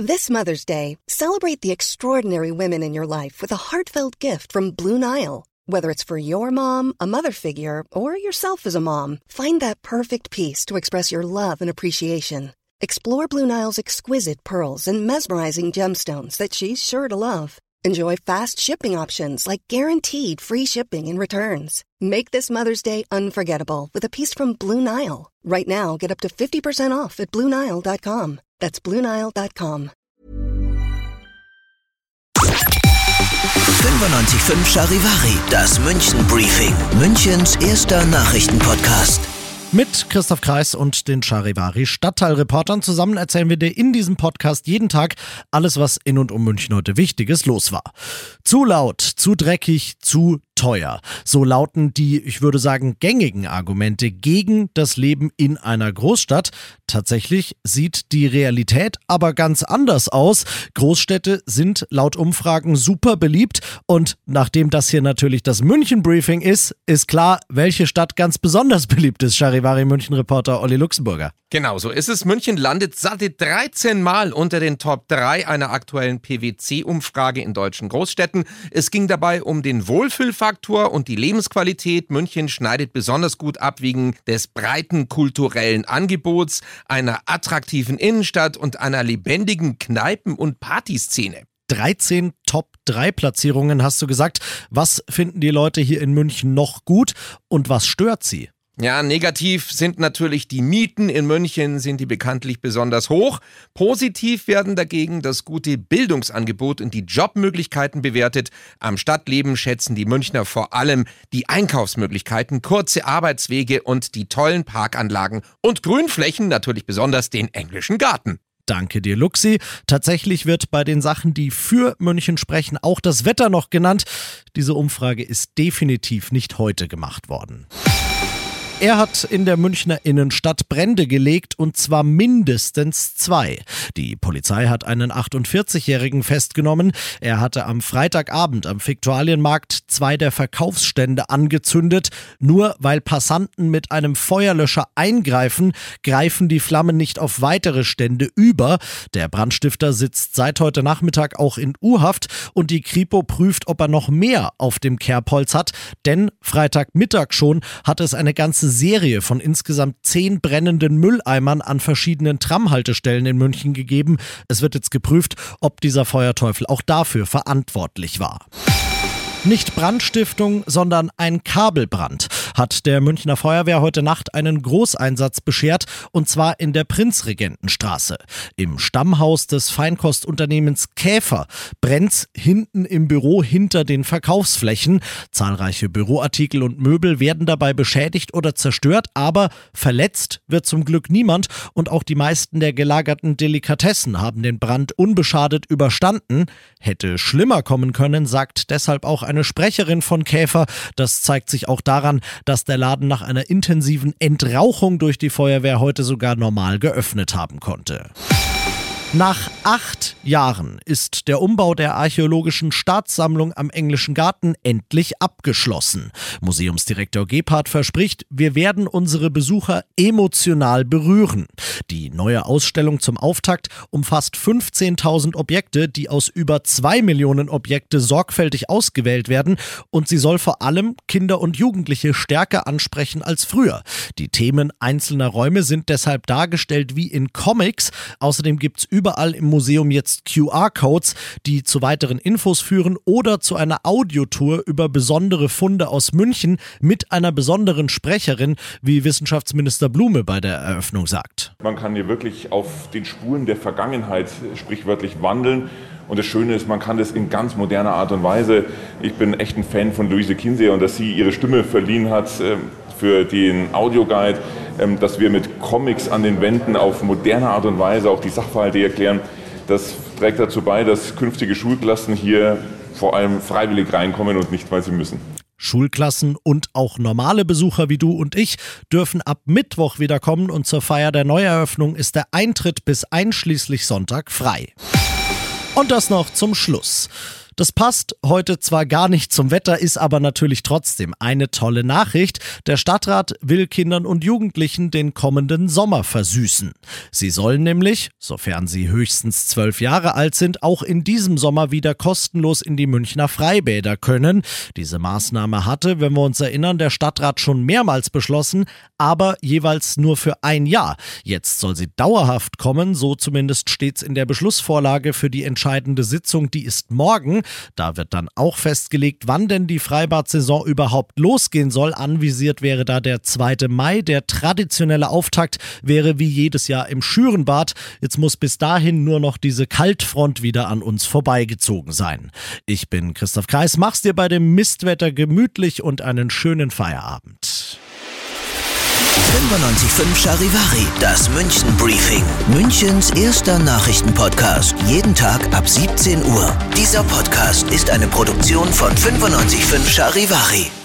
This Mother's Day, celebrate the extraordinary women in your life with a heartfelt gift from Blue Nile. Whether it's for your mom, a mother figure, or yourself as a mom, find that perfect piece to express your love and appreciation. Explore Blue Nile's exquisite pearls and mesmerizing gemstones that she's sure to love. Enjoy fast shipping options like guaranteed free shipping and returns. Make this Mother's Day unforgettable with a piece from Blue Nile. Right now, get up to 50% off at BlueNile.com. That's BlueNile.com. 95.5 Charivari, das München Briefing, Münchens erster Nachrichtenpodcast. Mit Christoph Kreis und den Charivari Stadtteilreportern zusammen erzählen wir dir in diesem Podcast jeden Tag alles, was in und um München heute Wichtiges los war. Zu laut, zu dreckig, zu teuer. So lauten die, ich würde sagen, gängigen Argumente gegen das Leben in einer Großstadt. Tatsächlich sieht die Realität aber ganz anders aus. Großstädte sind laut Umfragen super beliebt und nachdem das hier natürlich das München-Briefing ist klar, welche Stadt ganz besonders beliebt ist. Charivari-München-Reporter Olli Luxemburger. Genau, so ist es. München landet satte 13 Mal unter den Top 3 einer aktuellen PwC-Umfrage in deutschen Großstädten. Es ging dabei um den Wohlfühlfaktor und die Lebensqualität. München schneidet besonders gut ab wegen des breiten kulturellen Angebots, einer attraktiven Innenstadt und einer lebendigen Kneipen- und Partyszene. 13 Top-3-Platzierungen hast du gesagt. Was finden die Leute hier in München noch gut und was stört sie? Ja, negativ sind natürlich die Mieten in München, sind die bekanntlich besonders hoch. Positiv werden dagegen das gute Bildungsangebot und die Jobmöglichkeiten bewertet. Am Stadtleben schätzen die Münchner vor allem die Einkaufsmöglichkeiten, kurze Arbeitswege und die tollen Parkanlagen und Grünflächen, natürlich besonders den englischen Garten. Danke dir, Luxi. Tatsächlich wird bei den Sachen, die für München sprechen, auch das Wetter noch genannt. Diese Umfrage ist definitiv nicht heute gemacht worden. Er hat in der Münchner Innenstadt Brände gelegt und zwar mindestens 2. Die Polizei hat einen 48-Jährigen festgenommen. Er hatte am Freitagabend am Viktualienmarkt 2 der Verkaufsstände angezündet. Nur weil Passanten mit einem Feuerlöscher eingreifen, greifen die Flammen nicht auf weitere Stände über. Der Brandstifter sitzt seit heute Nachmittag auch in U-Haft und die Kripo prüft, ob er noch mehr auf dem Kerbholz hat. Denn Freitagmittag schon hat es eine ganze Serie von insgesamt 10 brennenden Mülleimern an verschiedenen Tramhaltestellen in München gegeben. Es wird jetzt geprüft, ob dieser Feuerteufel auch dafür verantwortlich war. Nicht Brandstiftung, sondern ein Kabelbrand hat der Münchner Feuerwehr heute Nacht einen Großeinsatz beschert, und zwar in der Prinzregentenstraße. Im Stammhaus des Feinkostunternehmens Käfer brennt's hinten im Büro hinter den Verkaufsflächen. Zahlreiche Büroartikel und Möbel werden dabei beschädigt oder zerstört, aber verletzt wird zum Glück niemand und auch die meisten der gelagerten Delikatessen haben den Brand unbeschadet überstanden. Hätte schlimmer kommen können, sagt deshalb auch eine Sprecherin von Käfer. Das zeigt sich auch daran, dass der Laden nach einer intensiven Entrauchung durch die Feuerwehr heute sogar normal geöffnet haben konnte. Nach 8 Jahren ist der Umbau der Archäologischen Staatssammlung am Englischen Garten endlich abgeschlossen. Museumsdirektor Gebhardt verspricht, wir werden unsere Besucher emotional berühren. Die neue Ausstellung zum Auftakt umfasst 15.000 Objekte, die aus über 2 Millionen Objekte sorgfältig ausgewählt werden, und sie soll vor allem Kinder und Jugendliche stärker ansprechen als früher. Die Themen einzelner Räume sind deshalb dargestellt wie in Comics. Außerdem gibt's überall im Museum jetzt QR-Codes, die zu weiteren Infos führen oder zu einer Audiotour über besondere Funde aus München mit einer besonderen Sprecherin, wie Wissenschaftsminister Blume bei der Eröffnung sagt. Man kann hier wirklich auf den Spuren der Vergangenheit sprichwörtlich wandeln. Und das Schöne ist, man kann das in ganz moderner Art und Weise. Ich bin echt ein Fan von Luise Kinseher und dass sie ihre Stimme verliehen hat für den Audioguide, dass wir mit Comics an den Wänden auf moderne Art und Weise auch die Sachverhalte erklären. Das trägt dazu bei, dass künftige Schulklassen hier vor allem freiwillig reinkommen und nicht, weil sie müssen. Schulklassen und auch normale Besucher wie du und ich dürfen ab Mittwoch wieder kommen und zur Feier der Neueröffnung ist der Eintritt bis einschließlich Sonntag frei. Und das noch zum Schluss. Das passt heute zwar gar nicht zum Wetter, ist aber natürlich trotzdem eine tolle Nachricht. Der Stadtrat will Kindern und Jugendlichen den kommenden Sommer versüßen. Sie sollen nämlich, sofern sie höchstens 12 Jahre alt sind, auch in diesem Sommer wieder kostenlos in die Münchner Freibäder können. Diese Maßnahme hatte, wenn wir uns erinnern, der Stadtrat schon mehrmals beschlossen, aber jeweils nur für ein Jahr. Jetzt soll sie dauerhaft kommen, so zumindest steht's in der Beschlussvorlage für die entscheidende Sitzung, die ist morgen. Da wird dann auch festgelegt, wann denn die Freibad-Saison überhaupt losgehen soll. Anvisiert wäre da der 2. Mai. Der traditionelle Auftakt wäre wie jedes Jahr im Schürenbad. Jetzt muss bis dahin nur noch diese Kaltfront wieder an uns vorbeigezogen sein. Ich bin Christoph Kreis, mach's dir bei dem Mistwetter gemütlich und einen schönen Feierabend. 95.5 Charivari, das München Briefing. Münchens erster Nachrichtenpodcast. Jeden Tag ab 17 Uhr. Dieser Podcast ist eine Produktion von 95.5 Charivari.